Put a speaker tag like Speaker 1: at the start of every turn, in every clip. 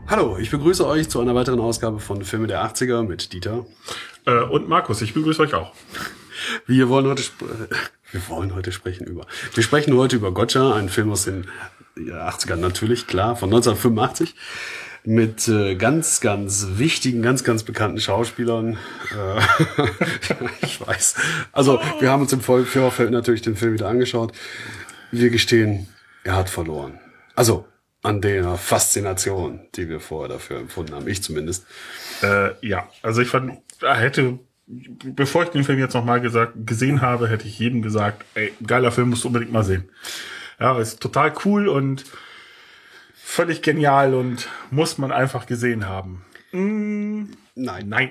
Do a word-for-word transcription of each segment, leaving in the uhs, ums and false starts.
Speaker 1: Hallo, ich begrüße euch zu einer weiteren Ausgabe von Filme der achtziger mit Dieter.
Speaker 2: Äh, und Markus, ich begrüße euch auch.
Speaker 1: Wir wollen heute, sp- wir wollen heute sprechen über, wir sprechen heute über Gotcha, einen Film aus den achtzigern natürlich, klar, von neunzehnhundertfünfundachtzig. Mit äh, ganz, ganz wichtigen, ganz, ganz bekannten Schauspielern. Äh, ich weiß. Also, wir haben uns im Vorfeld natürlich den Film wieder angeschaut. Wir gestehen, er hat verloren. Also, an der Faszination, die wir vorher dafür empfunden haben. Ich zumindest.
Speaker 2: Äh, ja, also ich fand, hätte, bevor ich den Film jetzt nochmal gesagt, gesehen habe, hätte ich jedem gesagt, ey, geiler Film, musst du unbedingt mal sehen. Ja, ist total cool und völlig genial und muss man einfach gesehen haben. Mm,
Speaker 1: nein.
Speaker 2: Nein.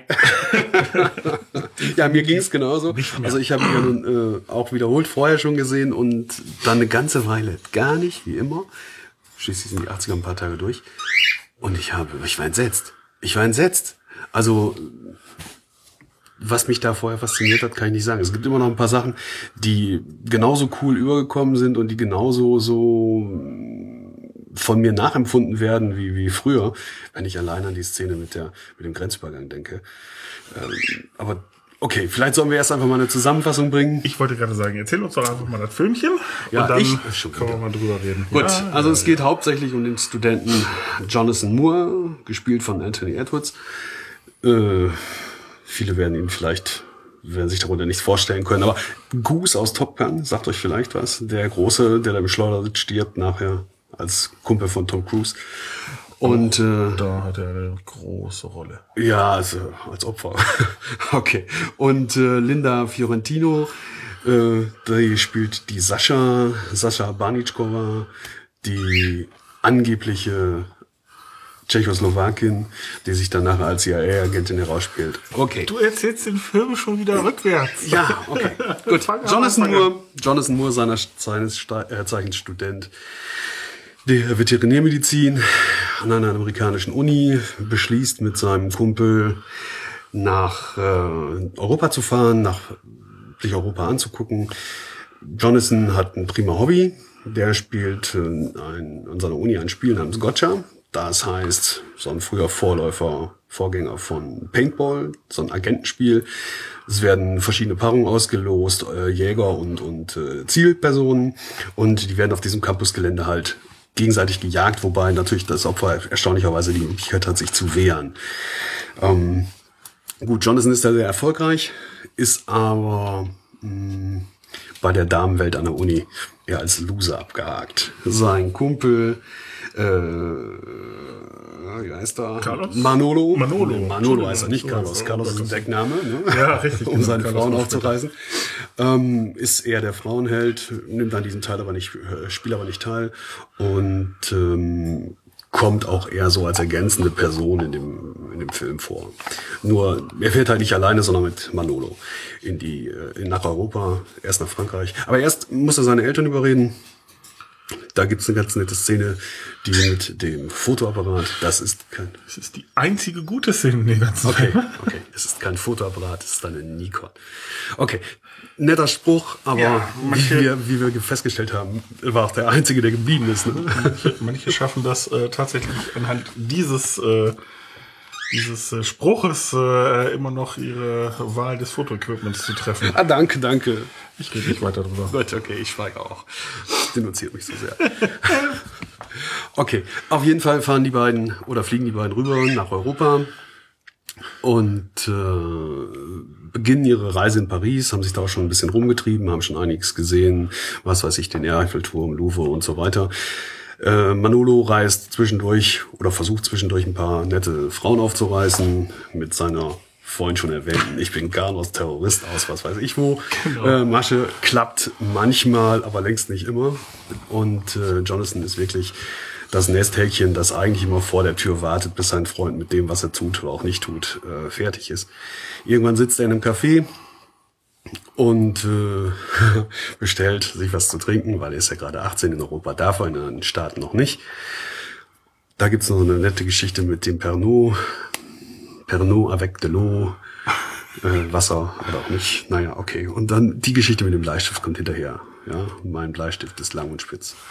Speaker 1: Ja, mir ging es genauso. Also ich habe ihn ja nun äh, auch wiederholt vorher schon gesehen und dann eine ganze Weile gar nicht, wie immer. Schließlich sind die achtziger ein paar Tage durch. Und ich habe, ich war entsetzt. Ich war entsetzt. Also, was mich da vorher fasziniert hat, kann ich nicht sagen. Es gibt immer noch ein paar Sachen, die genauso cool übergekommen sind und die genauso so von mir nachempfunden werden wie wie früher, wenn ich allein an die Szene mit der mit dem Grenzübergang denke. Ähm, aber okay, vielleicht sollen wir erst einfach mal eine Zusammenfassung bringen.
Speaker 2: Ich wollte gerade sagen, erzähl uns doch einfach mal das Filmchen
Speaker 1: ja,
Speaker 2: und dann
Speaker 1: ich,
Speaker 2: können wir mal drüber reden.
Speaker 1: Gut,
Speaker 2: ja,
Speaker 1: also
Speaker 2: ja,
Speaker 1: es geht ja. hauptsächlich um den Studenten Jonathan Moore, gespielt von Anthony Edwards. Äh, viele werden ihn vielleicht, werden sich darunter nichts vorstellen können, aber Goose aus Top Gun, sagt euch vielleicht was, der Große, der da beschleudert stirbt nachher als Kumpel von Tom Cruise. Und äh,
Speaker 2: da hat er eine große Rolle.
Speaker 1: Ja, also als Opfer. Okay. Und äh, Linda Fiorentino, äh, die spielt die Sascha, Sascha Banitschkova, die angebliche Tschechoslowakin, die sich danach als C I A-Agentin herausspielt. Okay.
Speaker 2: Du erzählst den Film schon wieder rückwärts.
Speaker 1: Ja, okay. Gut. Jonathan Moore, Jonathan Moore, seiner, seines äh, Zeichens Student der Veterinärmedizin an einer amerikanischen Uni, beschließt mit seinem Kumpel nach äh, Europa zu fahren, nach sich Europa anzugucken. Jonathan hat ein prima Hobby. Der spielt äh, ein, an seiner Uni ein Spiel namens Gotcha. Das heißt, so ein früher Vorläufer, Vorgänger von Paintball, so ein Agentenspiel. Es werden verschiedene Paarungen ausgelost, äh, Jäger und, und äh, Zielpersonen. Und die werden auf diesem Campusgelände halt gegenseitig gejagt, wobei natürlich das Opfer erstaunlicherweise die Möglichkeit hat, sich zu wehren. Ähm, gut, Jonathan ist da sehr erfolgreich, ist aber mh, bei der Damenwelt an der Uni eher als Loser abgehakt. Sein Kumpel, äh, wie heißt er?
Speaker 2: Carlos?
Speaker 1: Manolo.
Speaker 2: Manolo.
Speaker 1: Manolo heißt er, nicht Carlos. Carlos ist ein Deckname, ne?
Speaker 2: Ja, richtig.
Speaker 1: Um seine
Speaker 2: Carlos
Speaker 1: Frauen aufzureißen. Ähm, ist eher der Frauenheld, nimmt an diesem Teil aber nicht, äh, spielt aber nicht teil und ähm, kommt auch eher so als ergänzende Person in dem in dem Film vor. Nur er fährt halt nicht alleine, sondern mit Manolo in die äh, nach Europa, erst nach Frankreich. Aber erst muss er seine Eltern überreden. Da gibt's eine ganz nette Szene, die mit dem Fotoapparat, das ist kein...
Speaker 2: Das ist die einzige gute Szene in dem ganzen
Speaker 1: Okay,
Speaker 2: Film.
Speaker 1: okay, es ist kein Fotoapparat, es ist eine Nikon. Okay, netter Spruch, aber
Speaker 2: Ja, manche-
Speaker 1: wie, wir, wie wir festgestellt haben, war auch der Einzige, der geblieben ist. Ne?
Speaker 2: Manche, manche schaffen das äh, tatsächlich anhand dieses äh, dieses äh, Spruches äh, immer noch ihre Wahl des Fotoequipments zu treffen.
Speaker 1: Ah, danke, danke.
Speaker 2: Ich rede nicht weiter drüber.
Speaker 1: Gut, okay, ich schweige auch. Das denunziert mich so sehr. Okay, auf jeden Fall fahren die beiden oder fliegen die beiden rüber nach Europa und äh, beginnen ihre Reise in Paris, haben sich da auch schon ein bisschen rumgetrieben, haben schon einiges gesehen, was weiß ich, den Eiffelturm, Louvre und so weiter. Äh, Manolo reist zwischendurch oder versucht zwischendurch ein paar nette Frauen aufzureißen mit seiner vorhin schon erwähnten, ich bin Carlos Terrorist aus, was weiß ich wo. Genau. Äh, Masche klappt manchmal, aber längst nicht immer. Und äh, Jonathan ist wirklich das Nesthäkchen, das eigentlich immer vor der Tür wartet, bis sein Freund mit dem, was er tut oder auch nicht tut, äh, fertig ist. Irgendwann sitzt er in einem Café und äh, bestellt sich was zu trinken, weil er ist ja gerade achtzehn, in Europa darf er, in anderen Staaten noch nicht. Da gibt's noch eine nette Geschichte mit dem Pernod, Pernod avec de l'eau, äh, Wasser oder auch nicht. Naja, okay. Und dann die Geschichte mit dem Bleistift kommt hinterher. Ja, mein Bleistift ist lang und spitz.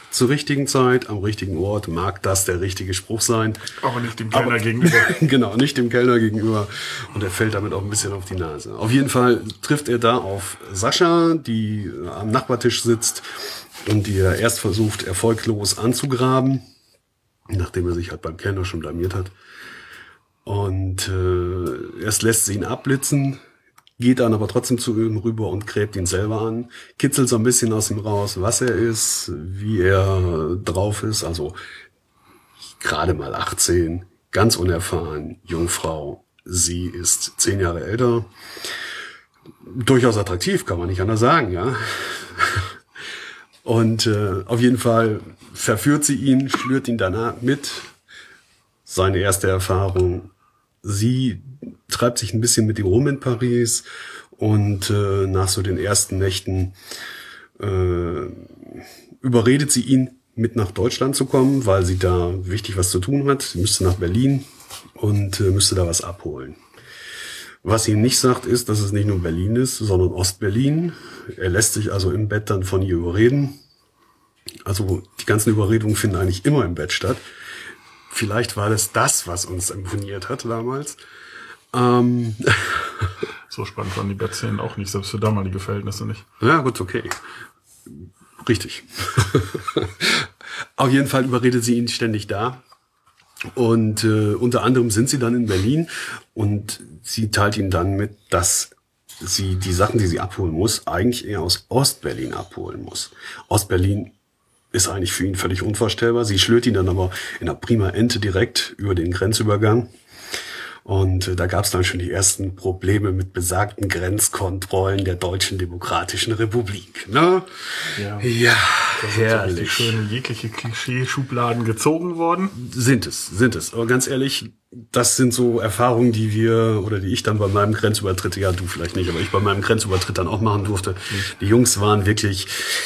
Speaker 1: zur richtigen Zeit, am richtigen Ort, mag das der richtige Spruch sein.
Speaker 2: Aber nicht dem Kellner Aber, gegenüber.
Speaker 1: Genau, nicht dem Kellner gegenüber. Und er fällt damit auch ein bisschen auf die Nase. Auf jeden Fall trifft er da auf Sascha, die am Nachbartisch sitzt und die er erst versucht, erfolglos anzugraben, nachdem er sich halt beim Kellner schon blamiert hat. Und äh, erst lässt sie ihn abblitzen, geht dann aber trotzdem zu ihm rüber und gräbt ihn selber an, kitzelt so ein bisschen aus ihm raus, was er ist, wie er drauf ist, also gerade mal achtzehn, ganz unerfahren, Jungfrau, sie ist zehn Jahre älter, durchaus attraktiv, kann man nicht anders sagen, ja. Und äh, auf jeden Fall verführt sie ihn, schlürt ihn danach mit, seine erste Erfahrung. Sie treibt sich ein bisschen mit ihm rum in Paris und äh, nach so den ersten Nächten äh, überredet sie ihn, mit nach Deutschland zu kommen, weil sie da wichtig was zu tun hat. Sie müsste nach Berlin und äh, müsste da was abholen. Was sie ihm nicht sagt, ist, dass es nicht nur Berlin ist, sondern Ostberlin. Er lässt sich also im Bett dann von ihr überreden. Also die ganzen Überredungen finden eigentlich immer im Bett statt. Vielleicht war das das, was uns imponiert hat damals. Ähm
Speaker 2: so spannend waren die Bettszenen auch nicht, selbst für damalige Verhältnisse nicht.
Speaker 1: Ja, gut, okay. Richtig. Auf jeden Fall überredet sie ihn ständig da. Und äh, unter anderem sind sie dann in Berlin und sie teilt ihm dann mit, dass sie die Sachen, die sie abholen muss, eigentlich eher aus Ostberlin abholen muss. Ostberlin ist eigentlich für ihn völlig unvorstellbar. Sie schlürt ihn dann aber in einer prima Ente direkt über den Grenzübergang. Und äh, da gab es dann schon die ersten Probleme mit besagten Grenzkontrollen der Deutschen Demokratischen Republik. Ne?
Speaker 2: Ja,
Speaker 1: ja
Speaker 2: herrlich. Schön jegliche Klischee-Schubladen gezogen worden.
Speaker 1: Sind es, sind es. Aber ganz ehrlich, das sind so Erfahrungen, die wir, oder die ich dann bei meinem Grenzübertritt, ja du vielleicht nicht, aber ich bei meinem Grenzübertritt dann auch machen durfte. Mhm. Die Jungs waren wirklich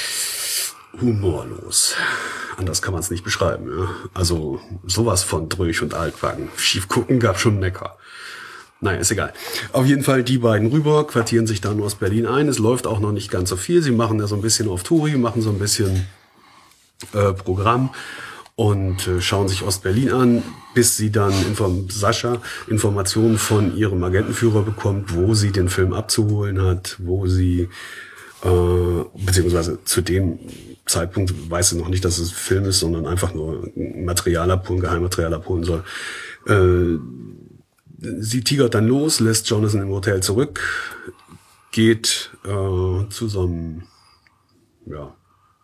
Speaker 1: humorlos. Anders kann man es nicht beschreiben. Ja. Also sowas von dröch und altbacken. Schief gucken gab schon Necker. Naja, ist egal. Auf jeden Fall die beiden rüber, quartieren sich dann aus Berlin ein. Es läuft auch noch nicht ganz so viel. Sie machen ja so ein bisschen auf Touri, machen so ein bisschen äh, Programm und äh, schauen sich Ostberlin an, bis sie dann Inform- Sascha Informationen von ihrem Agentenführer bekommt, wo sie den Film abzuholen hat, wo sie äh, beziehungsweise zu dem Zeitpunkt weiß sie noch nicht, dass es ein Film ist, sondern einfach nur Material abholen, Geheimmaterial abholen soll. Äh, sie tigert dann los, lässt Jonathan im Hotel zurück, geht äh, zu so einem ja,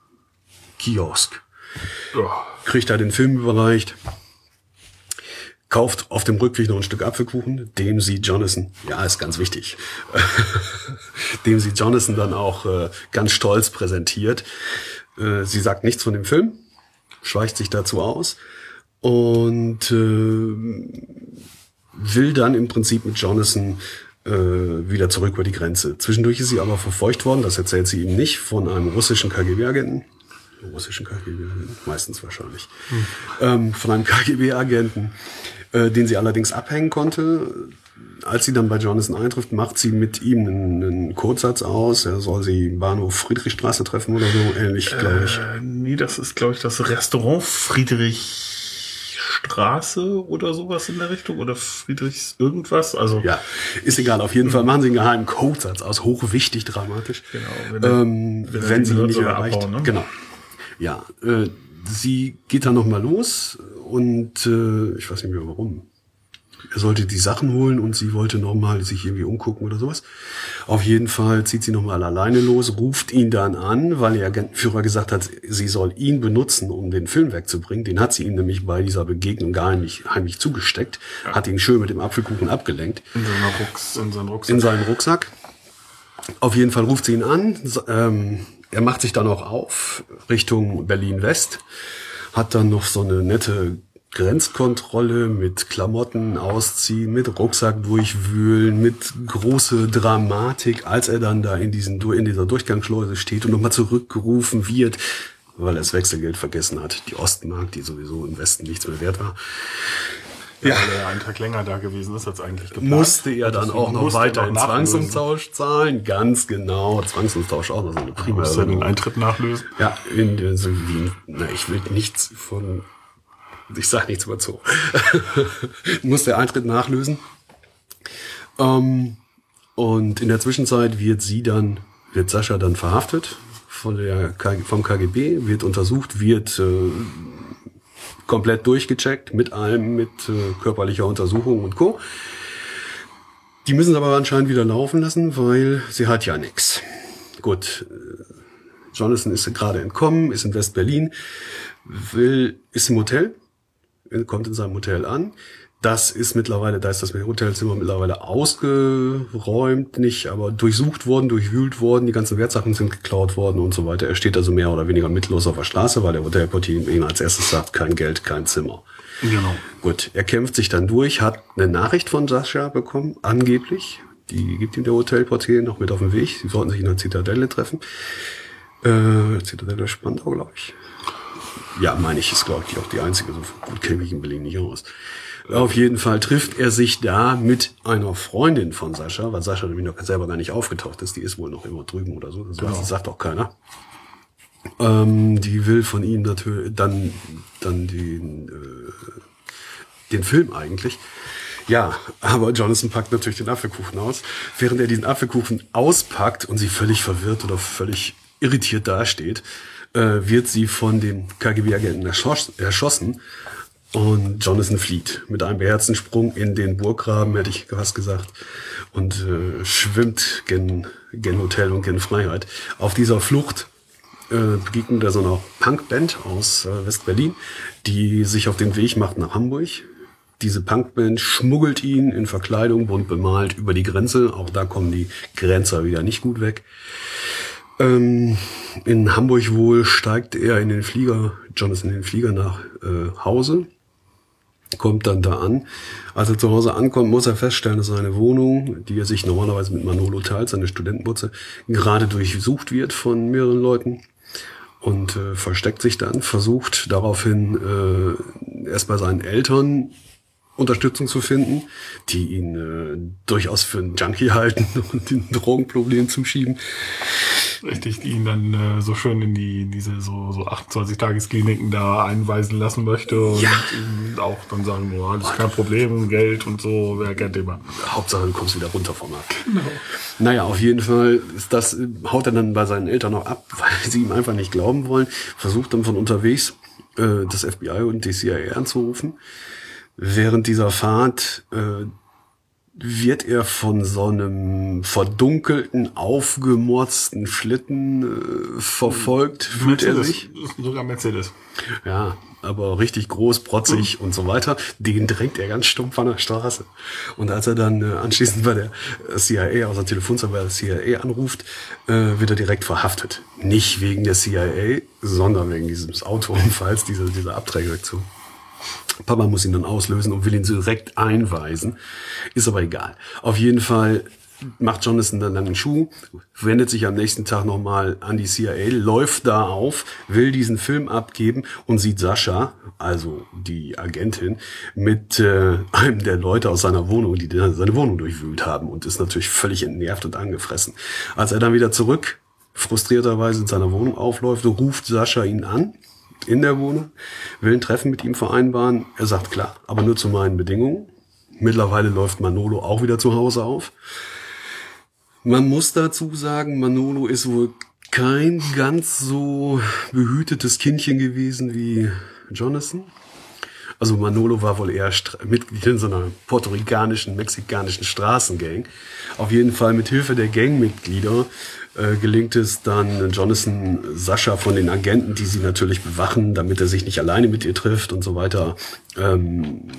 Speaker 1: Kiosk, kriegt da den Film überreicht, kauft auf dem Rückweg noch ein Stück Apfelkuchen, dem sie Jonathan, ja, ist ganz wichtig, dem sie Jonathan dann auch äh, ganz stolz präsentiert. Äh, sie sagt nichts von dem Film, schweicht sich dazu aus und äh, will dann im Prinzip mit Jonathan äh, wieder zurück über die Grenze. Zwischendurch ist sie aber verfolgt worden, das erzählt sie ihm nicht, von einem russischen K G B-Agenten. Russischen K G B-Agenten, meistens wahrscheinlich. Hm. Ähm, von einem K G B-Agenten, äh, den sie allerdings abhängen konnte. Als sie dann bei Jonathan eintrifft, macht sie mit ihm einen, einen Kurzsatz aus. Er soll sie Bahnhof Friedrichstraße treffen oder so, ähnlich, glaube ich.
Speaker 2: Äh, nee, das ist, glaube ich, das Restaurant Friedrichstraße oder sowas in der Richtung. Oder Friedrichs irgendwas. Also
Speaker 1: ja, ist egal. Auf jeden Fall machen sie einen geheimen Codesatz aus. Hochwichtig, dramatisch.
Speaker 2: Genau.
Speaker 1: Wenn, ähm, wenn, wenn sie ihn nicht erreicht. Abhauen, ne? Genau. Ja, äh, sie geht dann nochmal los und äh, ich weiß nicht mehr warum. Er sollte die Sachen holen und sie wollte nochmal sich irgendwie umgucken oder sowas. Auf jeden Fall zieht sie nochmal alleine los, ruft ihn dann an, weil der Agentenführer gesagt hat, sie soll ihn benutzen, um den Film wegzubringen. Den hat sie ihm nämlich bei dieser Begegnung gar nicht heimlich zugesteckt, ja. Hat ihn schön mit dem Apfelkuchen abgelenkt.
Speaker 2: In, so einer Rucks, in, seinen Rucksack.
Speaker 1: in seinen Rucksack. Auf jeden Fall ruft sie ihn an. Ähm, er macht sich dann auch auf Richtung Berlin-West, hat dann noch so eine nette Grenzkontrolle mit Klamotten ausziehen, mit Rucksack durchwühlen, mit große Dramatik, als er dann da in diesen in dieser Durchgangsschleuse steht und nochmal zurückgerufen wird, weil er das Wechselgeld vergessen hat, die Ostmark, die sowieso im Westen nichts mehr wert war.
Speaker 2: Ja, weil er einen Tag länger da gewesen ist als eigentlich geplant.
Speaker 1: Musste er dann
Speaker 2: Deswegen
Speaker 1: auch noch
Speaker 2: musste er
Speaker 1: weiter in
Speaker 2: noch nachlösen.
Speaker 1: Zwangsumtausch zahlen? Ganz genau. Zwangsumtausch auch noch so eine prima
Speaker 2: Musste er den
Speaker 1: Erinnerung.
Speaker 2: Eintritt nachlösen.
Speaker 1: Ja, in so wie, na, ich will nichts von, ich sag nichts über Zoo. Muss der Eintritt nachlösen. Ähm, und in der Zwischenzeit wird sie dann, wird Sascha dann verhaftet von der K G, vom K G B, wird untersucht, wird äh, komplett durchgecheckt mit allem, mit äh, körperlicher Untersuchung und Co. Die müssen aber anscheinend wieder laufen lassen, weil sie hat ja nichts. Gut, äh, Jonathan ist gerade entkommen, ist in West-Berlin, will, ist im Hotel, kommt in seinem Hotel an. Das ist mittlerweile, da ist das Hotelzimmer mittlerweile ausgeräumt, nicht, aber durchsucht worden, durchwühlt worden, die ganzen Wertsachen sind geklaut worden und so weiter. Er steht also mehr oder weniger mittellos auf der Straße, weil der Hotelportier ihm als erstes sagt, kein Geld, kein Zimmer.
Speaker 2: Genau.
Speaker 1: Gut, er kämpft sich dann durch, hat eine Nachricht von Sascha bekommen, angeblich. Die gibt ihm der Hotelportier noch mit auf den Weg. Sie sollten sich in der Zitadelle treffen. Äh, Zitadelle Spandau, glaube ich. Ja, meine ich, ist, glaube ich, auch die einzige. So gut kenne ich in Berlin nicht aus. Auf jeden Fall trifft er sich da mit einer Freundin von Sascha, weil Sascha nämlich noch selber gar nicht aufgetaucht ist. Die ist wohl noch immer drüben oder so. Das, genau. Das sagt auch keiner. Ähm, die will von ihm natürlich dann, dann den, äh, den Film eigentlich. Ja, aber Jonathan packt natürlich den Apfelkuchen aus. Während er diesen Apfelkuchen auspackt und sie völlig verwirrt oder völlig irritiert dasteht, äh, wird sie von dem K G B-Agenten erschoss, erschossen. Und Jonathan flieht mit einem beherzten Sprung in den Burggraben, hätte ich fast gesagt, und äh, schwimmt gen, gen Hotel und gen Freiheit. Auf dieser Flucht äh, begegnet er so einer Punkband aus äh, West-Berlin, die sich auf den Weg macht nach Hamburg. Diese Punkband schmuggelt ihn in Verkleidung, bunt bemalt, über die Grenze. Auch da kommen die Grenzer wieder nicht gut weg. Ähm, in Hamburg wohl steigt er in den Flieger, Jonathan in den Flieger nach äh, Hause. Kommt dann da an. Als er zu Hause ankommt, muss er feststellen, dass seine Wohnung, die er sich normalerweise mit Manolo teilt, seine Studentenbutze, gerade durchsucht wird von mehreren Leuten und äh, versteckt sich dann, versucht daraufhin äh, erst bei seinen Eltern Unterstützung zu finden, die ihn äh, durchaus für einen Junkie halten und ein Drogenproblem zuschieben.
Speaker 2: Richtig, die ihn dann äh, so schön in die in diese so so achtundzwanzig-Tages-Kliniken da einweisen lassen möchte und
Speaker 1: ja.
Speaker 2: ihm auch dann sagen, oh, das ist kein Problem, Geld und so, wer kennt immer.
Speaker 1: Hauptsache, du kommst wieder runter vom Markt. Genau. Naja, auf jeden Fall ist das, haut er dann bei seinen Eltern noch ab, weil sie ihm einfach nicht glauben wollen, versucht dann von unterwegs äh, das F B I und die C I A anzurufen. Während dieser Fahrt äh, wird er von so einem verdunkelten, aufgemotzten Schlitten äh, verfolgt, fühlt er sich.
Speaker 2: Sogar Mercedes.
Speaker 1: Ja, aber richtig groß, protzig mhm. und so weiter. Den drängt er ganz stumpf an der Straße. Und als er dann äh, anschließend bei der C I A, aus der Telefonzelle bei der C I A anruft, äh, wird er direkt verhaftet. Nicht wegen der C I A, sondern wegen dieses Autounfalls, dieser, dieser Abträgeraktion. Papa muss ihn dann auslösen und will ihn direkt einweisen. Ist aber egal. Auf jeden Fall macht Jonathan dann einen Schuh, wendet sich am nächsten Tag nochmal an die C I A, läuft da auf, will diesen Film abgeben und sieht Sascha, also die Agentin, mit äh, einem der Leute aus seiner Wohnung, die seine Wohnung durchwühlt haben und ist natürlich völlig entnervt und angefressen. Als er dann wieder zurück, frustrierterweise in seiner Wohnung aufläuft, ruft Sascha ihn an. In der Wohnung, will ein Treffen mit ihm vereinbaren. Er sagt, klar, aber nur zu meinen Bedingungen. Mittlerweile läuft Manolo auch wieder zu Hause auf. Man muss dazu sagen, Manolo ist wohl kein ganz so behütetes Kindchen gewesen wie Jonathan. Also Manolo war wohl eher Mitglied in so einer puerto-ricanischen, mexikanischen Straßengang. Auf jeden Fall mit Hilfe der Gangmitglieder äh, gelingt es dann Jonathan Sascha von den Agenten, die sie natürlich bewachen, damit er sich nicht alleine mit ihr trifft und so weiter. Ähm,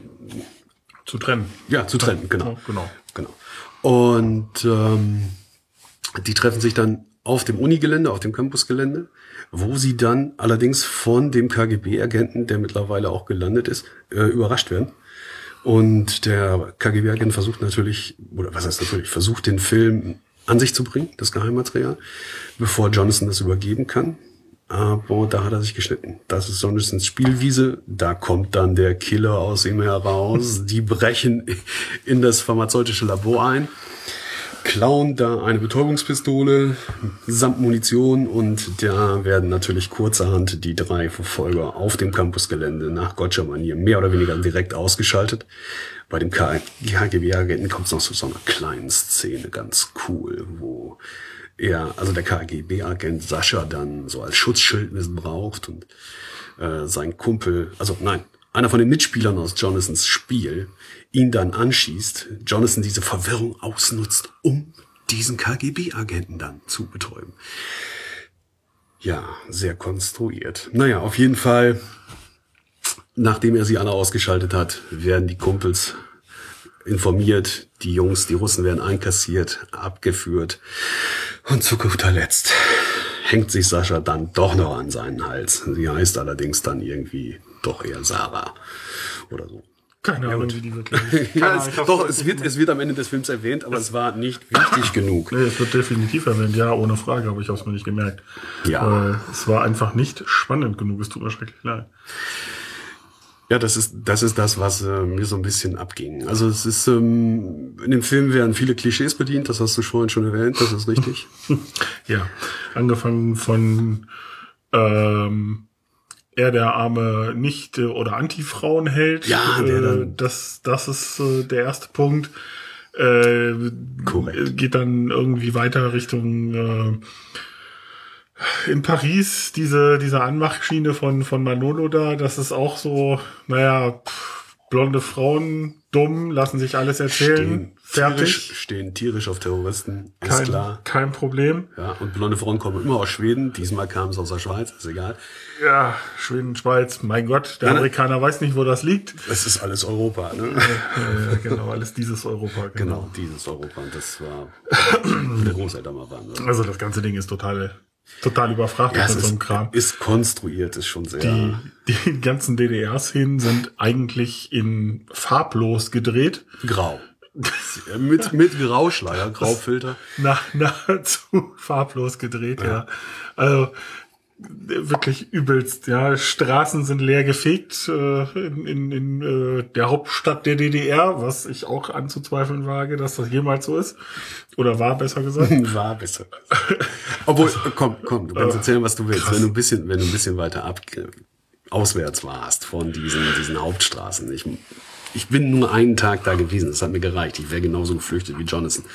Speaker 2: zu trennen.
Speaker 1: Ja, zu trennen, genau.
Speaker 2: Ja, genau.
Speaker 1: genau. Und ähm, die treffen sich dann auf dem Unigelände, auf dem Campusgelände, wo sie dann allerdings von dem K G B-Agenten, der mittlerweile auch gelandet ist, äh, überrascht werden. Und der K G B-Agent versucht natürlich, oder was heißt natürlich, versucht den Film an sich zu bringen, das Geheimmaterial, bevor Jonathan das übergeben kann. Aber da hat er sich geschnitten. Das ist Johnsons Spielwiese. Da kommt dann der Killer aus ihm heraus. Die brechen in das pharmazeutische Labor ein, klauen da eine Betäubungspistole samt Munition und da werden natürlich kurzerhand die drei Verfolger auf dem Campusgelände nach Gotcha-Manier mehr oder weniger direkt ausgeschaltet. Bei dem K G B-Agenten kommt es noch zu so einer kleinen Szene, ganz cool, wo er, also der K G B-Agent Sascha dann so als Schutzschild missbraucht und äh, sein Kumpel, also nein, einer von den Mitspielern aus Jonasons Spiel ihn dann anschießt, Jonathan diese Verwirrung ausnutzt, um diesen K G B-Agenten dann zu betäuben. Ja, sehr konstruiert. Naja, auf jeden Fall, nachdem er sie alle ausgeschaltet hat, werden die Kumpels informiert, die Jungs, die Russen werden einkassiert, abgeführt und zu guter Letzt hängt sich Sascha dann doch noch an seinen Hals. Sie heißt allerdings dann irgendwie doch eher Sarah oder so.
Speaker 2: Keine Ahnung, wie die wirklich.
Speaker 1: Ja, es, doch, es wird, es wird am Ende des Films erwähnt, aber es war nicht wichtig genug.
Speaker 2: Nee, es wird definitiv erwähnt, ja, ohne Frage, aber ich habe es mir nicht gemerkt.
Speaker 1: Ja.
Speaker 2: Äh, es war einfach nicht spannend genug, es tut mir schrecklich leid.
Speaker 1: Ja, das ist das ist das, was äh, mir so ein bisschen abging. Also es ist ähm, in dem Film werden viele Klischees bedient, das hast du vorhin schon erwähnt, das ist richtig.
Speaker 2: Ja, angefangen von ähm, er der arme Nicht- oder Anti-Frauenheld.
Speaker 1: Ja, der dann
Speaker 2: äh, das das ist äh, der erste Punkt. Äh,
Speaker 1: Korrekt.
Speaker 2: Geht dann irgendwie weiter Richtung äh, in Paris, diese, diese Anmachschiene von, von Manolo da, das ist auch so, naja, pff, blonde Frauen, dumm, lassen sich alles erzählen,
Speaker 1: stehen
Speaker 2: fertig.
Speaker 1: Tierisch, stehen tierisch auf Terroristen, ist
Speaker 2: Kein,
Speaker 1: klar.
Speaker 2: kein Problem.
Speaker 1: Ja, und blonde Frauen kommen immer aus Schweden, diesmal kamen es aus der Schweiz, ist egal.
Speaker 2: Ja, Schweden, Schweiz, mein Gott, der
Speaker 1: Ja, ne?
Speaker 2: Amerikaner weiß nicht, wo das liegt.
Speaker 1: Es ist alles Europa, ne?
Speaker 2: Ja, genau, alles dieses Europa. Genau.
Speaker 1: Genau, dieses Europa, und das war, wo der Großeltern mal waren. Ne?
Speaker 2: Also das ganze Ding ist total, total überfrachtet
Speaker 1: Ja,
Speaker 2: mit
Speaker 1: es
Speaker 2: so einem
Speaker 1: ist,
Speaker 2: Kram.
Speaker 1: ist konstruiert, ist schon sehr...
Speaker 2: Die, die ganzen D D R-Szenen sind eigentlich in farblos gedreht.
Speaker 1: grau. mit, mit Grauschleier, Graufilter.
Speaker 2: Nach, nahezu farblos gedreht, ja. ja. Also wirklich übelst, ja. Straßen sind leer gefegt äh, in, in, in äh, der Hauptstadt der D D R, was ich auch anzuzweifeln wage, dass das jemals so ist. Oder war, besser gesagt.
Speaker 1: War besser. Obwohl, komm, komm, du kannst erzählen, was du willst. Wenn du ein bisschen, wenn du ein bisschen weiter ab, auswärts warst von diesen, diesen Hauptstraßen. Ich, ich bin nur einen Tag da gewesen, das hat mir gereicht. Ich wäre genauso geflüchtet wie Jonathan.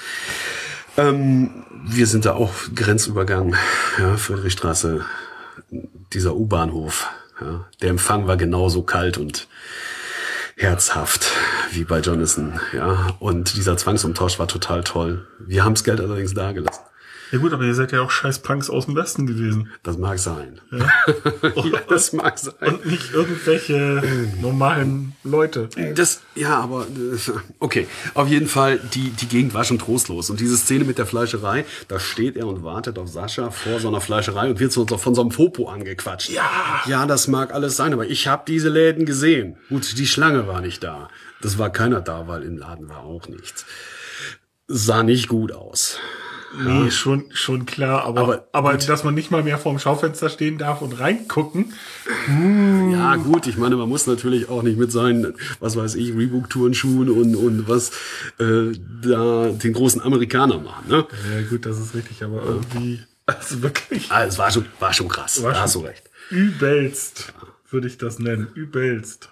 Speaker 1: Ähm, wir sind da auch Grenzübergang, ja, Friedrichstraße, dieser U-Bahnhof, ja. Der Empfang war genauso kalt und herzhaft wie bei Jonathan, ja. Und dieser Zwangsumtausch war total toll. Wir haben das Geld allerdings da gelassen.
Speaker 2: Ja gut, aber ihr seid ja auch scheiß Punks aus dem Westen gewesen.
Speaker 1: Das mag sein.
Speaker 2: Ja,
Speaker 1: ja, das mag sein.
Speaker 2: Und nicht irgendwelche normalen Leute.
Speaker 1: Das, ja, aber, okay. Auf jeden Fall, die, die Gegend war schon trostlos. Und diese Szene mit der Fleischerei, da steht er und wartet auf Sascha vor so einer Fleischerei und wird so von so einem Fopo angequatscht.
Speaker 2: Ja.
Speaker 1: Ja, das mag alles sein, aber ich habe diese Läden gesehen. Gut, die Schlange war nicht da. Das war keiner da, weil im Laden war auch nichts. Sah nicht gut aus.
Speaker 2: Nee,
Speaker 1: Ja.
Speaker 2: schon, schon klar, aber,
Speaker 1: Aber
Speaker 2: aber,
Speaker 1: gut.
Speaker 2: dass man nicht mal mehr vorm Schaufenster stehen darf und reingucken.
Speaker 1: Ja, gut, ich meine, man muss natürlich auch nicht mit seinen, was weiß ich, Reebok-Turnschuhen und, und was, äh, da den großen Amerikaner machen, ne?
Speaker 2: Ja, gut, das ist richtig, aber irgendwie, also wirklich
Speaker 1: Ah, es war schon, war schon krass,
Speaker 2: War
Speaker 1: da
Speaker 2: schon-
Speaker 1: hast du recht.
Speaker 2: übelst, würde ich das nennen, übelst.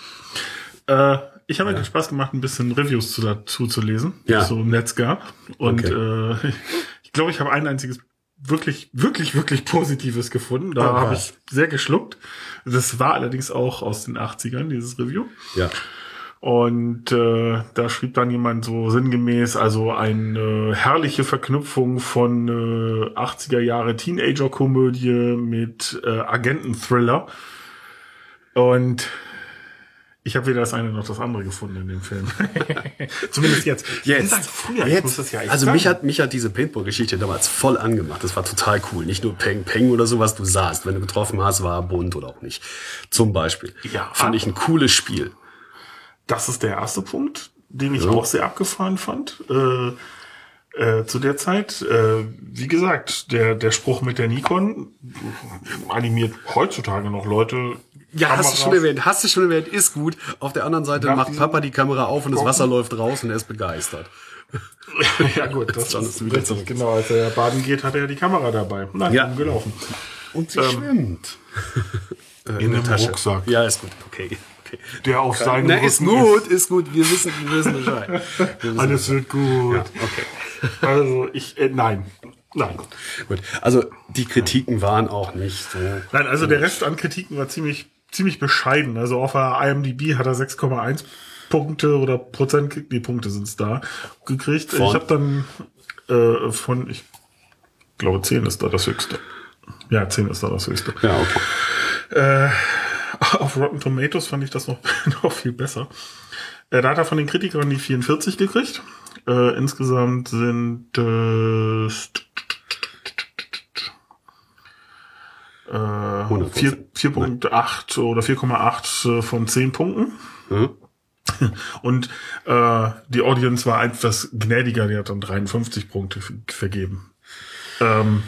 Speaker 2: Äh, ich habe mir den Spaß gemacht, ein bisschen Reviews zu, dazu zu lesen, die
Speaker 1: Ja.
Speaker 2: es so im Netz gab. Und
Speaker 1: Okay.
Speaker 2: äh, ich glaube, ich habe ein einziges wirklich, wirklich, wirklich Positives gefunden. Da
Speaker 1: Oh,
Speaker 2: habe
Speaker 1: was?
Speaker 2: ich sehr geschluckt. Das war allerdings auch aus den achtzigern, dieses Review.
Speaker 1: Ja.
Speaker 2: Und äh, da schrieb dann jemand so sinngemäß, also eine herrliche Verknüpfung von äh, achtziger Jahre Teenager-Komödie mit äh, Agenten-Thriller. Und ich habe weder das eine noch das andere gefunden in dem Film. Zumindest jetzt.
Speaker 1: Jetzt,
Speaker 2: Seit früher,
Speaker 1: jetzt.
Speaker 2: ich muss das ja echt
Speaker 1: also
Speaker 2: sagen.
Speaker 1: mich hat, mich hat diese Paintball-Geschichte damals voll angemacht. Das war total cool. Nicht nur Peng Peng oder so, was du sahst. Wenn du getroffen hast, war er bunt oder auch nicht. Zum Beispiel.
Speaker 2: Ja.
Speaker 1: Fand ich ein cooles Spiel.
Speaker 2: Das ist der erste Punkt, den ich
Speaker 1: Ja.
Speaker 2: auch sehr abgefahren fand. Äh, Äh, zu der Zeit, äh, wie gesagt, der der Spruch mit der Nikon animiert heutzutage noch Leute.
Speaker 1: Ja,
Speaker 2: Kameras.
Speaker 1: hast du schon erwähnt, hast du schon erwähnt, ist gut. Auf der anderen Seite
Speaker 2: Nach
Speaker 1: macht Papa die Kamera auf und das
Speaker 2: Kochen.
Speaker 1: Wasser läuft raus und er ist begeistert.
Speaker 2: Ja gut, das
Speaker 1: Dann
Speaker 2: ist
Speaker 1: ist es wieder
Speaker 2: richtig.
Speaker 1: zurück.
Speaker 2: Genau, als er baden geht, hat er die Kamera dabei. Nein,
Speaker 1: Ja.
Speaker 2: gelaufen.
Speaker 1: Und sie
Speaker 2: Ähm,
Speaker 1: schwimmt. Äh,
Speaker 2: In
Speaker 1: der
Speaker 2: einem
Speaker 1: Tasche.
Speaker 2: Rucksack.
Speaker 1: Ja, ist gut, okay. okay.
Speaker 2: Der auf seinem
Speaker 1: Na, ist
Speaker 2: Rücken
Speaker 1: gut, ist gut, wir wissen, wir wissen Bescheid. Wir wissen
Speaker 2: Alles wird gut.
Speaker 1: Ja, okay.
Speaker 2: Also ich, äh, nein. Nein.
Speaker 1: Gut, also die Kritiken waren auch nicht so.
Speaker 2: Nein, also der Rest an Kritiken war ziemlich, ziemlich bescheiden. Also auf der I M D B hat er sechs Komma eins Punkte oder Prozent, die Punkte sind's da, gekriegt.
Speaker 1: Von?
Speaker 2: Ich habe dann äh, von, ich glaube zehn ist da das höchste. Ja, zehn ist da das höchste.
Speaker 1: Ja, okay.
Speaker 2: Äh, auf Rotten Tomatoes fand ich das noch, noch viel besser. Äh, da hat er von den Kritikern die vierundvierzig gekriegt. Äh, insgesamt sind es äh, vier Komma acht oder vier Komma acht von zehn Punkten.
Speaker 1: Hm?
Speaker 2: Und äh, die Audience war etwas gnädiger, die hat dann dreiundfünfzig Punkte f- vergeben. Ähm,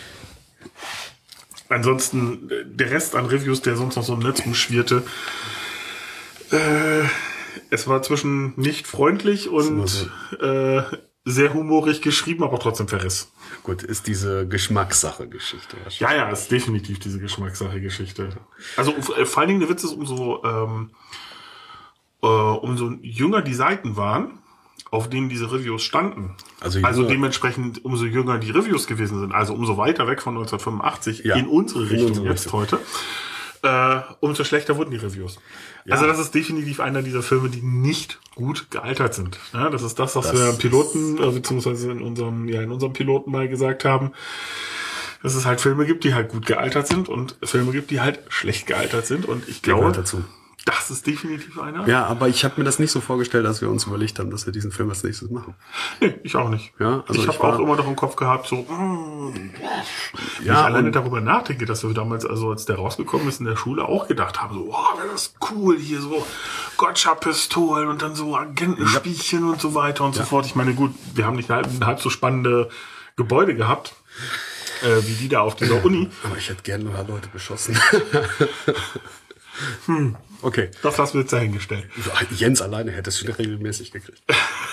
Speaker 2: ansonsten, äh, der Rest an Reviews, der sonst noch so im Netz rumschwirrte, äh, es war zwischen nicht freundlich und äh, sehr humorig geschrieben, aber trotzdem Verriss.
Speaker 1: Gut, ist diese Geschmackssache-Geschichte wahrscheinlich.
Speaker 2: Ja, ja, ist definitiv diese Geschmackssache-Geschichte. Also äh, vor allen Dingen der Witz ist, umso ähm, äh, umso jünger die Seiten waren, auf denen diese Reviews standen.
Speaker 1: Also,
Speaker 2: Also
Speaker 1: jünger-
Speaker 2: dementsprechend umso jünger die Reviews gewesen sind, also umso weiter weg von neunzehnhundertfünfundachtzig
Speaker 1: Ja,
Speaker 2: in unsere
Speaker 1: in
Speaker 2: Richtung
Speaker 1: unsere
Speaker 2: jetzt
Speaker 1: Richtung.
Speaker 2: heute, äh, umso schlechter wurden die Reviews.
Speaker 1: Ja.
Speaker 2: Also das ist definitiv einer dieser Filme, die nicht gut gealtert sind. Ja, das ist das, was
Speaker 1: Das
Speaker 2: wir im Piloten, äh, beziehungsweise in unserem, ja, in unserem Piloten mal gesagt haben, dass es halt Filme gibt, die halt gut gealtert sind und Filme gibt, die halt schlecht gealtert sind. Und ich
Speaker 1: Der gehört
Speaker 2: glaube,
Speaker 1: dazu.
Speaker 2: das ist definitiv einer.
Speaker 1: Ja, aber ich habe mir das nicht so vorgestellt, als wir uns überlegt haben, dass wir diesen Film als nächstes machen.
Speaker 2: Nee, ich auch nicht.
Speaker 1: Ja, also
Speaker 2: ich
Speaker 1: ich
Speaker 2: habe
Speaker 1: war-
Speaker 2: auch immer noch im Kopf gehabt, so, mm, wenn
Speaker 1: Ja,
Speaker 2: ich alleine
Speaker 1: und-
Speaker 2: darüber nachdenke, dass wir damals, also als der rausgekommen ist in der Schule, auch gedacht haben, so, oh, wäre das cool, hier so Gotcha-Pistolen und dann so Agentenspielchen und so weiter und so fort. Ich meine, gut, wir haben nicht halb, halb so spannende Gebäude gehabt, äh, wie die da auf dieser Uni.
Speaker 1: Aber ich hätte gerne noch Leute beschossen. hm, okay.
Speaker 2: Das lassen wir jetzt dahingestellt.
Speaker 1: Jens alleine hätte es schon regelmäßig gekriegt.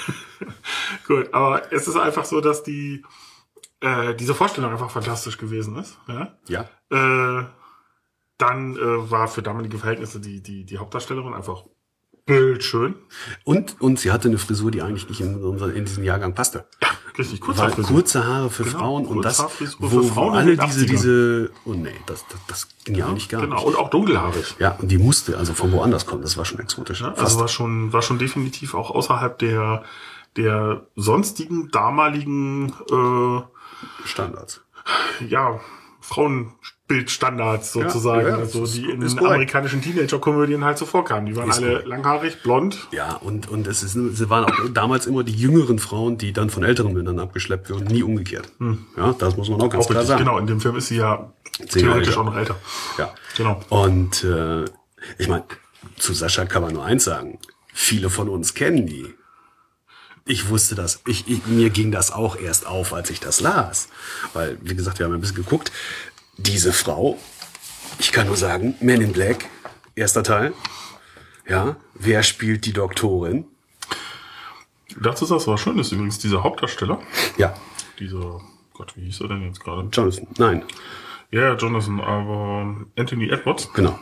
Speaker 2: Gut, aber es ist einfach so, dass die äh, diese Vorstellung einfach fantastisch gewesen ist. Ja.
Speaker 1: Ja.
Speaker 2: Äh, dann äh, war für damalige Verhältnisse die die die Hauptdarstellerin einfach bildschön.
Speaker 1: Und, und sie hatte eine Frisur, die eigentlich nicht in, unseren, in diesen Jahrgang passte.
Speaker 2: Ja, richtig kurz.
Speaker 1: Weil kurze Haare für
Speaker 2: Genau,
Speaker 1: Frauen und das,
Speaker 2: Kurzhaarfrisur
Speaker 1: wo,
Speaker 2: für Frauen
Speaker 1: wo
Speaker 2: in
Speaker 1: alle
Speaker 2: den
Speaker 1: diese,
Speaker 2: achtzigern.
Speaker 1: diese, oh nee, das, das, das ging ja, eigentlich gar
Speaker 2: Genau,
Speaker 1: nicht.
Speaker 2: und auch dunkelhaarig.
Speaker 1: Ja, und die musste also von woanders kommen, das war schon exotisch.
Speaker 2: Ja,
Speaker 1: Fast.
Speaker 2: also war schon war schon definitiv auch außerhalb der der sonstigen damaligen äh,
Speaker 1: Standards.
Speaker 2: ja, Frauenbildstandards sozusagen,
Speaker 1: Ja, ja,
Speaker 2: also
Speaker 1: das
Speaker 2: die
Speaker 1: ist-
Speaker 2: in
Speaker 1: ist korrekt.
Speaker 2: amerikanischen Teenager-Komödien halt so vorkamen. Die waren
Speaker 1: Ist
Speaker 2: alle
Speaker 1: korrekt.
Speaker 2: langhaarig, blond.
Speaker 1: Ja, und, und es ist, sie waren auch damals immer die jüngeren Frauen, die dann von älteren Männern abgeschleppt wurden, nie umgekehrt. Ja, das muss man auch ganz
Speaker 2: Auch
Speaker 1: klar
Speaker 2: richtig,
Speaker 1: sagen.
Speaker 2: genau, in dem Film ist sie ja
Speaker 1: Zehn Jahre
Speaker 2: theoretisch
Speaker 1: älter.
Speaker 2: auch noch älter.
Speaker 1: Ja.
Speaker 2: Genau.
Speaker 1: Und äh, ich meine, zu Sascha kann man nur eins sagen. Viele von uns kennen die. Ich wusste das. Ich, ich, mir ging das auch erst auf, als ich das las. Weil, wie gesagt, wir haben ein bisschen geguckt. Diese Frau, ich kann nur sagen, Men in Black, erster Teil. Ja, wer spielt die Doktorin?
Speaker 2: Das ist das, was schön ist übrigens, dieser Hauptdarsteller,
Speaker 1: Ja,
Speaker 2: dieser, Gott, wie hieß er denn jetzt gerade?
Speaker 1: Jonathan. Nein,
Speaker 2: Ja, ja, Jonathan, aber Anthony Edwards,
Speaker 1: genau.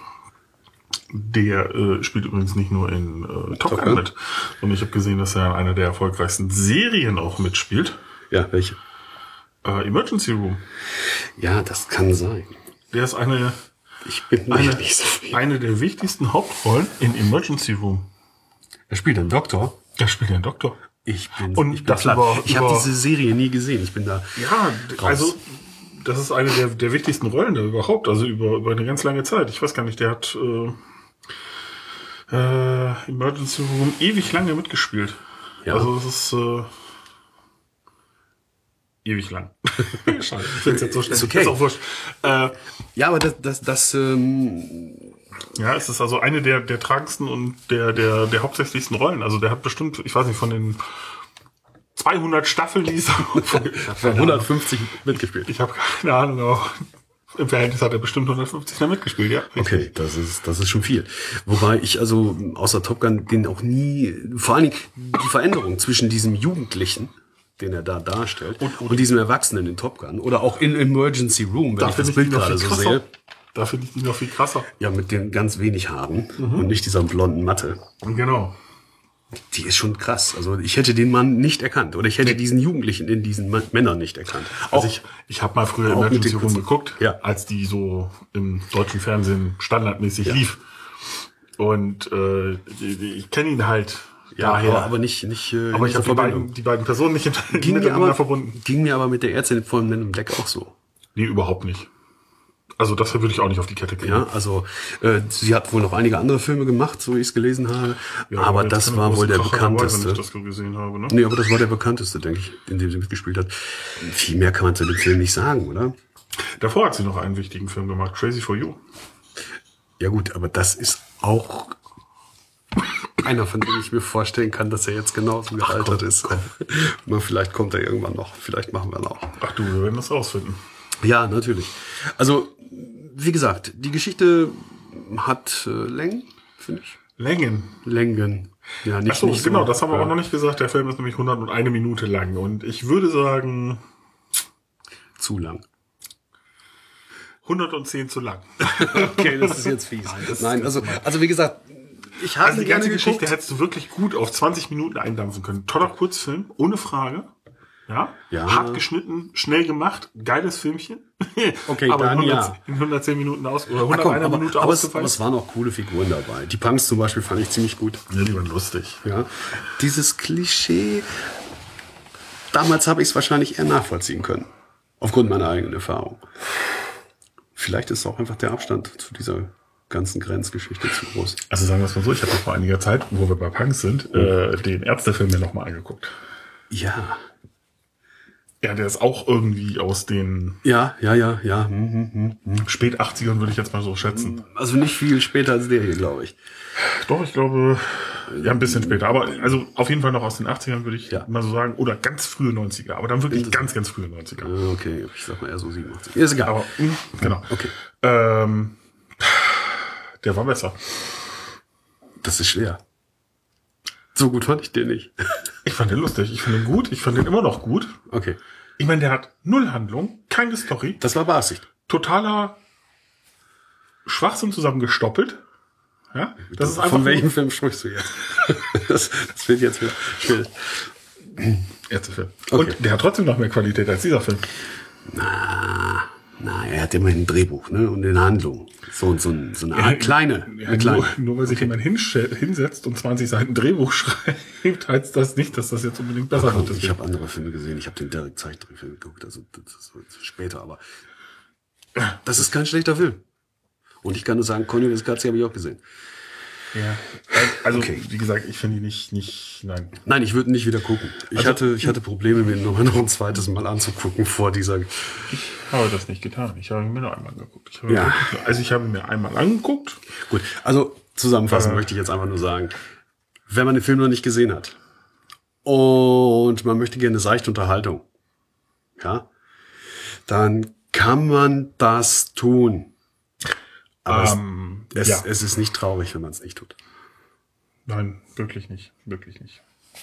Speaker 2: der äh, spielt übrigens nicht nur in äh, Top
Speaker 1: Top
Speaker 2: Gun
Speaker 1: Gun.
Speaker 2: mit, sondern ich habe gesehen, dass er in einer der erfolgreichsten Serien auch mitspielt.
Speaker 1: Ja, welche?
Speaker 2: Äh, Emergency Room.
Speaker 1: Ja, das kann sein.
Speaker 2: Der ist eine,
Speaker 1: Ich bin
Speaker 2: eine,
Speaker 1: nicht so viel.
Speaker 2: eine der wichtigsten Hauptrollen in Emergency Room.
Speaker 1: Er spielt einen Doktor.
Speaker 2: Der spielt den Doktor.
Speaker 1: Ich bin,
Speaker 2: Und
Speaker 1: ich bin
Speaker 2: das
Speaker 1: platt.
Speaker 2: über-
Speaker 1: Ich habe
Speaker 2: über-
Speaker 1: diese Serie nie gesehen. Ich bin da.
Speaker 2: Ja, d-
Speaker 1: raus.
Speaker 2: also das ist eine der, der wichtigsten Rollen da überhaupt, also über, über eine ganz lange Zeit. Ich weiß gar nicht, der hat äh, äh, Emergency Room ewig lange mitgespielt.
Speaker 1: Ja.
Speaker 2: Also das ist äh, ewig lang. Schade, ich find's jetzt so schnell.
Speaker 1: Ist okay.
Speaker 2: Ist auch wurscht. Äh,
Speaker 1: Ja, aber das, das, das, ähm,
Speaker 2: ja, es ist also eine der, der tragendsten und der, der, der hauptsächlichsten Rollen. Also der hat bestimmt, ich weiß nicht, von den zweihundert Staffeln dieser
Speaker 1: hundertfünfzig mitgespielt.
Speaker 2: Ich habe keine Ahnung, aber im Verhältnis hat er bestimmt hundertfünfzig da mitgespielt, ja. Richtig.
Speaker 1: Okay, das ist, das ist schon viel. Wobei ich also außer Top Gun den auch nie, vor allen Dingen die Veränderung zwischen diesem Jugendlichen, den er da darstellt, und, und, und diesem Erwachsenen in Top Gun oder auch in Emergency Room, wenn
Speaker 2: da
Speaker 1: ich das Bild gerade so sehe.
Speaker 2: Da finde ich ihn noch viel krasser.
Speaker 1: Ja, mit den ganz wenig Haaren mhm. und nicht dieser blonden Matte.
Speaker 2: Genau.
Speaker 1: Die ist schon krass. Also ich hätte den Mann nicht erkannt. Oder ich hätte nee. diesen Jugendlichen in diesen Männern nicht erkannt.
Speaker 2: Auch, also ich, ich habe mal früher Emergency Room geguckt,
Speaker 1: ja.
Speaker 2: als die so im deutschen Fernsehen standardmäßig ja. lief. Und äh, ich kenne ihn halt
Speaker 1: ja,
Speaker 2: daher.
Speaker 1: Aber, aber nicht... nicht äh,
Speaker 2: aber ich habe die beiden, die beiden Personen nicht miteinander verbunden.
Speaker 1: Ging mir aber mit der Ärztin von Men in Black auch so.
Speaker 2: Nee, überhaupt nicht. Also das würde ich auch nicht auf die Kette kriegen.
Speaker 1: Ja, also äh, sie hat wohl noch einige andere Filme gemacht, so wie ich es gelesen habe. Ja, aber das war wohl der bekannteste.
Speaker 2: Dabei, ich das gesehen habe, ne?
Speaker 1: Nee, aber das war der bekannteste, denke ich, in dem sie mitgespielt hat. Viel mehr kann man zu dem Film nicht sagen, oder?
Speaker 2: Davor hat sie noch einen wichtigen Film gemacht, Crazy for You.
Speaker 1: Ja gut, aber das ist auch einer, von dem ich mir vorstellen kann, dass er jetzt genauso gealtert ist. Komm. Vielleicht kommt er irgendwann noch. Vielleicht machen wir noch.
Speaker 2: Ach du, wir werden das rausfinden.
Speaker 1: Ja, natürlich. Also, wie gesagt, die Geschichte hat äh, Längen, finde ich.
Speaker 2: Längen?
Speaker 1: Längen. Ja, nicht,
Speaker 2: Ach so,
Speaker 1: nicht
Speaker 2: genau,
Speaker 1: so,
Speaker 2: das haben wir
Speaker 1: ja.
Speaker 2: auch noch nicht gesagt. Der Film ist nämlich hunderteine Minute lang. Und ich würde sagen...
Speaker 1: Zu lang.
Speaker 2: hundertzehn zu lang.
Speaker 1: Okay, das ist jetzt fies. Nein, Nein also, also wie gesagt, ich habe
Speaker 2: also die ganze Geschichte geguckt. Hättest du wirklich gut auf zwanzig Minuten eindampfen können. Toller Kurzfilm, ohne Frage. Ja?
Speaker 1: Ja.
Speaker 2: Hart geschnitten, schnell gemacht, geiles Filmchen.
Speaker 1: Okay,
Speaker 2: aber
Speaker 1: dann
Speaker 2: in, hundert,
Speaker 1: ja.
Speaker 2: in hundertzehn Minuten aus oder hunderteiner
Speaker 1: Ach komm, aber,
Speaker 2: Minute
Speaker 1: aber es,
Speaker 2: ausgefallen.
Speaker 1: aber es waren auch coole Figuren dabei. Die Punks zum Beispiel fand ich ziemlich gut.
Speaker 2: Ja, die waren lustig.
Speaker 1: Ja. Dieses Klischee, damals habe ich es wahrscheinlich eher nachvollziehen können. Aufgrund meiner eigenen Erfahrung. Vielleicht ist auch einfach der Abstand zu dieser ganzen Grenzgeschichte zu groß.
Speaker 2: Also sagen wir es mal so, ich habe vor einiger Zeit, wo wir bei Punks sind, mhm. äh, den Ärztefilm mir nochmal angeguckt.
Speaker 1: Ja.
Speaker 2: Ja, der ist auch irgendwie aus den
Speaker 1: ja, ja, ja, ja. Hm, hm, hm.
Speaker 2: spät achtzigern, würde ich jetzt mal so schätzen.
Speaker 1: Also nicht viel später als der hier, glaube ich.
Speaker 2: Doch, ich glaube, ja, ein bisschen später. Aber also auf jeden Fall noch aus den achtzigern, würde ich
Speaker 1: ja.
Speaker 2: mal so sagen. Oder ganz frühe neunziger. Aber dann wirklich ganz, ganz frühe neunziger.
Speaker 1: Okay, ich sag mal eher so siebenundachtzig. Ist egal.
Speaker 2: Aber, mh, genau.
Speaker 1: Okay.
Speaker 2: Ähm, der war besser.
Speaker 1: Das ist schwer. So gut fand ich den nicht.
Speaker 2: Ich fand den lustig. Ich fand den gut. Ich fand den immer noch gut.
Speaker 1: Okay.
Speaker 2: Ich meine, der hat null Handlung, keine Story.
Speaker 1: Das war Beabsicht.
Speaker 2: Totaler Schwachsinn zusammengestoppelt. Ja? Das ist einfach
Speaker 1: Von welchem Film sprichst du jetzt? das, das wird jetzt schwierig.
Speaker 2: Ärztefilm.
Speaker 1: Okay.
Speaker 2: Und der hat trotzdem noch mehr Qualität als dieser Film.
Speaker 1: Na, na, er hat immerhin ein Drehbuch, ne? Und eine Handlung. So, so, so eine Art ja, kleine.
Speaker 2: Ja,
Speaker 1: eine kleine.
Speaker 2: Nur, nur weil sich okay. jemand hinsetzt und zwanzig Seiten Drehbuch schreibt, heißt das nicht, dass das jetzt unbedingt besser
Speaker 1: wird.
Speaker 2: Ich
Speaker 1: habe andere Filme gesehen. Ich habe den Derek Zeichentrickfilm geguckt. Also das ist später, aber das ist kein schlechter Film. Und ich kann nur sagen, Cornelius Katzi habe ich auch gesehen.
Speaker 2: Ja. Also,
Speaker 1: okay.
Speaker 2: Wie gesagt, ich finde ihn nicht, nicht, nein.
Speaker 1: Nein, ich würde nicht wieder gucken. Ich also, hatte, ich hatte Probleme, mir noch, noch ein zweites Mal anzugucken vor dieser.
Speaker 2: Ich habe das nicht getan. Ich habe mir nur einmal angeguckt. Ich habe
Speaker 1: ja.
Speaker 2: wirklich, also, ich habe mir einmal angeguckt.
Speaker 1: Gut. Also, zusammenfassend
Speaker 2: äh,
Speaker 1: möchte ich jetzt einfach nur sagen, wenn man den Film noch nicht gesehen hat und man möchte gerne eine seichte Unterhaltung, ja, dann kann man das tun. Aber um, es, ja. es ist nicht traurig, wenn man es nicht tut.
Speaker 2: Nein, wirklich nicht. Wirklich nicht.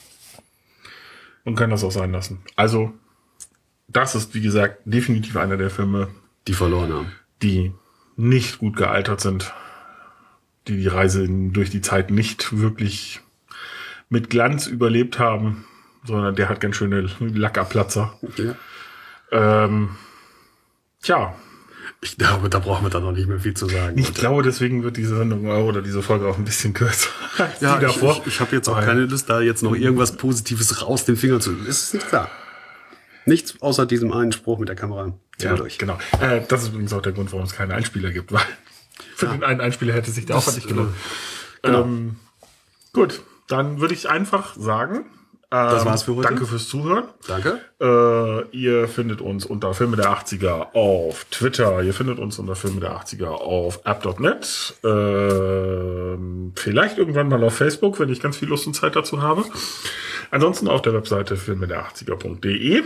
Speaker 2: Man kann das auch sein lassen. Also, das ist, wie gesagt, definitiv einer der Filme,
Speaker 1: die verloren haben.
Speaker 2: Die nicht gut gealtert sind. Die die Reise durch die Zeit nicht wirklich mit Glanz überlebt haben, sondern der hat ganz schöne Lackerplatzer.
Speaker 1: Ja.
Speaker 2: Ähm, tja.
Speaker 1: Ich glaube, da brauchen wir dann noch nicht mehr viel zu sagen.
Speaker 2: Ich glaube, deswegen wird diese Sendung oder diese Folge auch ein bisschen kürzer als
Speaker 1: ja,
Speaker 2: die davor.
Speaker 1: Ich, ich, ich habe jetzt auch keine Lust, da jetzt noch irgendwas Positives raus den Finger zu. Es ist nicht klar. Nichts außer diesem einen Spruch mit der Kamera.
Speaker 2: Ja, durch. Genau. Äh, das ist übrigens auch der Grund, warum es keine Einspieler gibt, weil für ja. den einen Einspieler hätte sich der Aufwand nicht gelohnt. Äh, genau. Ähm, gut, dann würde ich einfach sagen,
Speaker 1: das war's für heute.
Speaker 2: Danke fürs Zuhören.
Speaker 1: Danke.
Speaker 2: Äh, ihr findet uns unter Filme der achtziger auf Twitter. Ihr findet uns unter Filme der achtziger auf app Punkt net. Äh, vielleicht irgendwann mal auf Facebook, wenn ich ganz viel Lust und Zeit dazu habe. Ansonsten auf der Webseite filme der achtziger punkt de.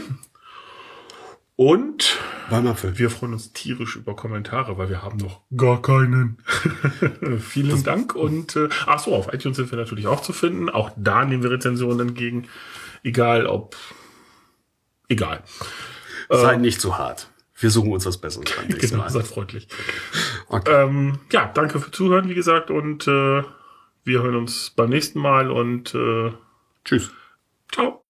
Speaker 2: Und wir freuen uns tierisch über Kommentare, weil wir haben noch gar keinen. Vielen das Dank. Und äh, ach so, auf iTunes sind wir natürlich auch zu finden. Auch da nehmen wir Rezensionen entgegen. Egal ob... Egal.
Speaker 1: Sei äh, nicht zu hart. Wir suchen uns was Besseres an.
Speaker 2: Genau, seid freundlich. Okay. Ähm, ja, danke für Zuhören, wie gesagt. Und äh, wir hören uns beim nächsten Mal. Und äh,
Speaker 1: tschüss.
Speaker 2: Ciao.